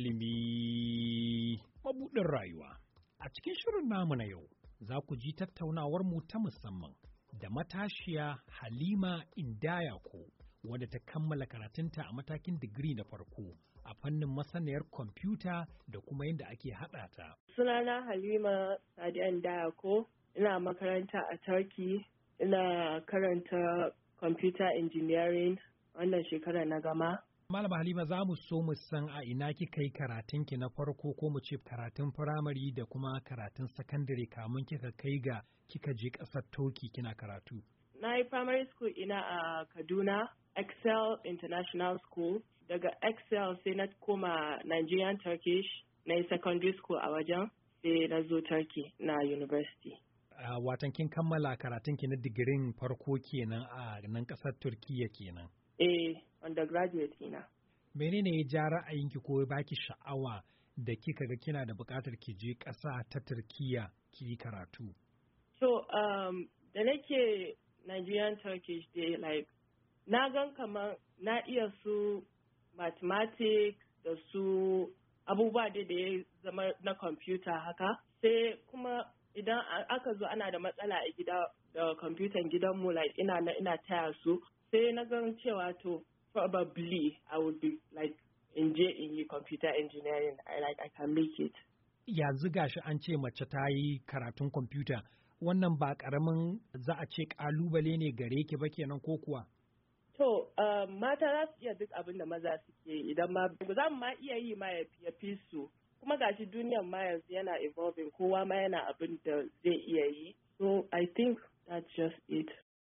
ilimi mabuɗin rayuwa. A cikin shirin namu na yau, za ku ji tattaunawar mu ta musamman da matashiya Halima Indayako, wadda ta kammala karatunta a matakin digiri na farko a fannin masaniyar kwamfuta da kuma yadda ake haɗa ta. Sunana Halima Sadiya Indayako, ina makaranta a Turkey, ina karanta computer engineering wannan shekara na gama. Malama Halima, za mu so mu san a ina kika yi karatunki na farko ko mu ce karatun firamare da kuma karatun sakandare kamun kika kai ga kika je ƙasar Turkey kina karatu. Na yi primary school ina a Kaduna, Excel International School. Daga Excel sai na koma Nigerian Turkish, na yi secondary school a wajen, sai na zo Turkey na university. Watan kin kammala karatunki na digirin farko kenan a nan ƙasar Turkiyya kenan. Undergraduate ina. Menene ya ja ra'ayinki ko ya baki sha'awa da kika ga kina da buƙatar ki je ƙasa ta Turkiyya ki yi karatu? So, da nake Nigerian Turkish dai, like, na gan kamar na iya su mathematics da su abubuwa da ya zama na computer haka. Sai kuma idan aka zo ana da matsala a gida da kwamfutan gidanmu, like, ina taya su. Sai na gan cewa to probably I would be like in computer engineering. I can make it. Yanzu gashi an ce mace ta yi karatun kwamfuta, wannan ba ƙaramin za a ce ƙalubale ne gare ki ba kenan ko kuwa? To, mata za su iya duk abin da maza suke idan ma za mu ma iya yi ma ya fi su. Kuma gashi duniyar ma yanzu yana evolving, kowa ma yana abin da zai iya yi. So I think that's just it.